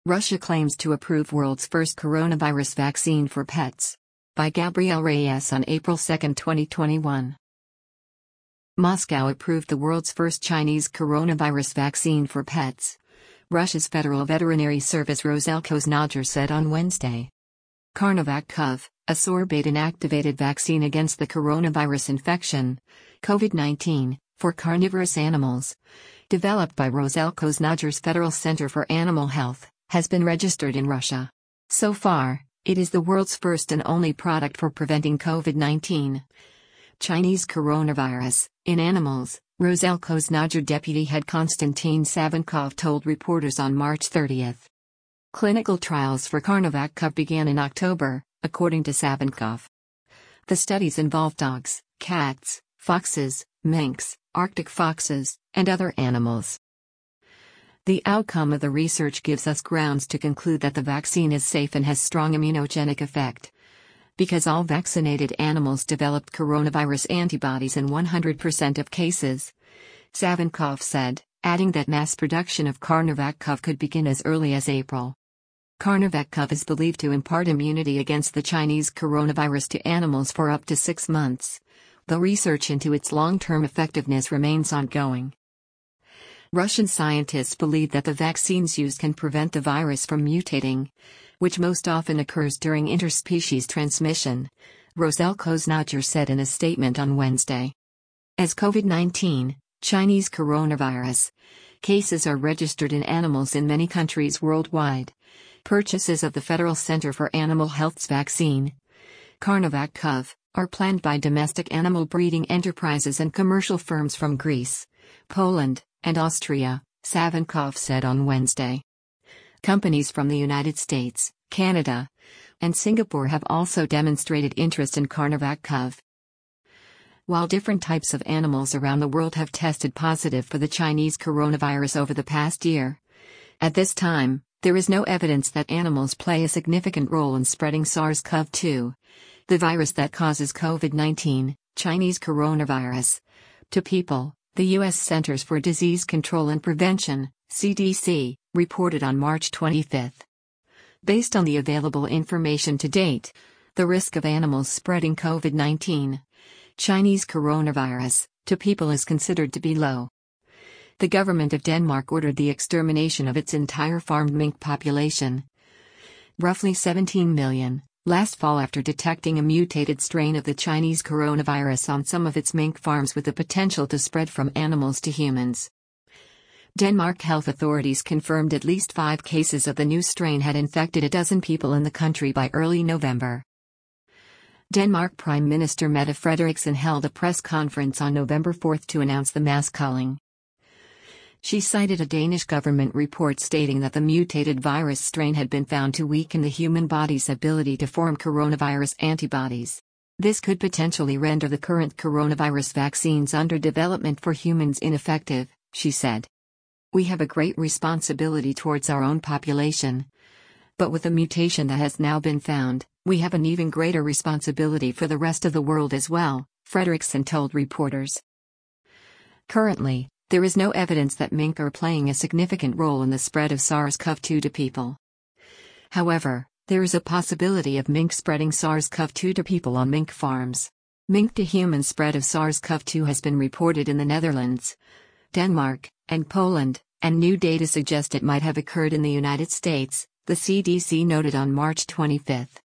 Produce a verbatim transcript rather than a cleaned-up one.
Russia claims to approve world's first coronavirus vaccine for pets. By Gabriel Reyes on April second, twenty twenty-one. Moscow approved the world's first Chinese coronavirus vaccine for pets. Russia's Federal Veterinary Service Roselkozhnadzor said on Wednesday. CoronaVac-Cov, a sorbate-inactivated vaccine against the coronavirus infection, COVID nineteen, for carnivorous animals, developed by Roselkozhnadzor's Federal Center for Animal Health, has been registered in Russia. So far, it is the world's first and only product for preventing COVID nineteen. Chinese coronavirus, in animals, Roselkozhnadzor Deputy Head Konstantin Savinkov told reporters on March thirtieth. Clinical trials for CoronaVac-Cov began in October, according to Savinkov. The studies involved dogs, cats, foxes, minks, Arctic foxes, and other animals. The outcome of the research gives us grounds to conclude that the vaccine is safe and has strong immunogenic effect. Because all vaccinated animals developed coronavirus antibodies in one hundred percent of cases, Savinkov said, adding that mass production of CoronaVac-Cov could begin as early as April. CoronaVac-Cov is believed to impart immunity against the Chinese coronavirus to animals for up to six months, though research into its long-term effectiveness remains ongoing. Russian scientists believe that the vaccine's use can prevent the virus from mutating, which most often occurs during interspecies transmission, Roselkozhnadzor said in a statement on Wednesday. As COVID nineteen, Chinese coronavirus, cases are registered in animals in many countries worldwide, purchases of the Federal Center for Animal Health's vaccine, CoronaVac-Cov, are planned by domestic animal breeding enterprises and commercial firms from Greece, Poland, and Austria, Savinkov said on Wednesday. Companies from the United States, Canada, and Singapore have also demonstrated interest in CoronaVac-Cov. While different types of animals around the world have tested positive for the Chinese coronavirus over the past year, at this time, there is no evidence that animals play a significant role in spreading SARS CoV two, the virus that causes COVID nineteen, Chinese coronavirus, to people, the U S Centers for Disease Control and Prevention, C D C, reported on March twenty-fifth. Based on the available information to date, the risk of animals spreading COVID nineteen, Chinese coronavirus, to people is considered to be low. The government of Denmark ordered the extermination of its entire farmed mink population, roughly seventeen million, last fall after detecting a mutated strain of the Chinese coronavirus on some of its mink farms with the potential to spread from animals to humans. Denmark health authorities confirmed at least five cases of the new strain had infected a dozen people in the country by early November. Denmark Prime Minister Mette Frederiksen held a press conference on November fourth to announce the mass culling. She cited a Danish government report stating that the mutated virus strain had been found to weaken the human body's ability to form coronavirus antibodies. This could potentially render the current coronavirus vaccines under development for humans ineffective, she said. We have a great responsibility towards our own population. But with the mutation that has now been found, we have an even greater responsibility for the rest of the world as well, Frederiksen told reporters. Currently, there is no evidence that mink are playing a significant role in the spread of SARS CoV two to people. However, there is a possibility of mink spreading SARS CoV two to people on mink farms. Mink to human spread of SARS CoV two has been reported in the Netherlands, Denmark, and Poland, and new data suggest it might have occurred in the United States, the C D C noted on March twenty-fifth.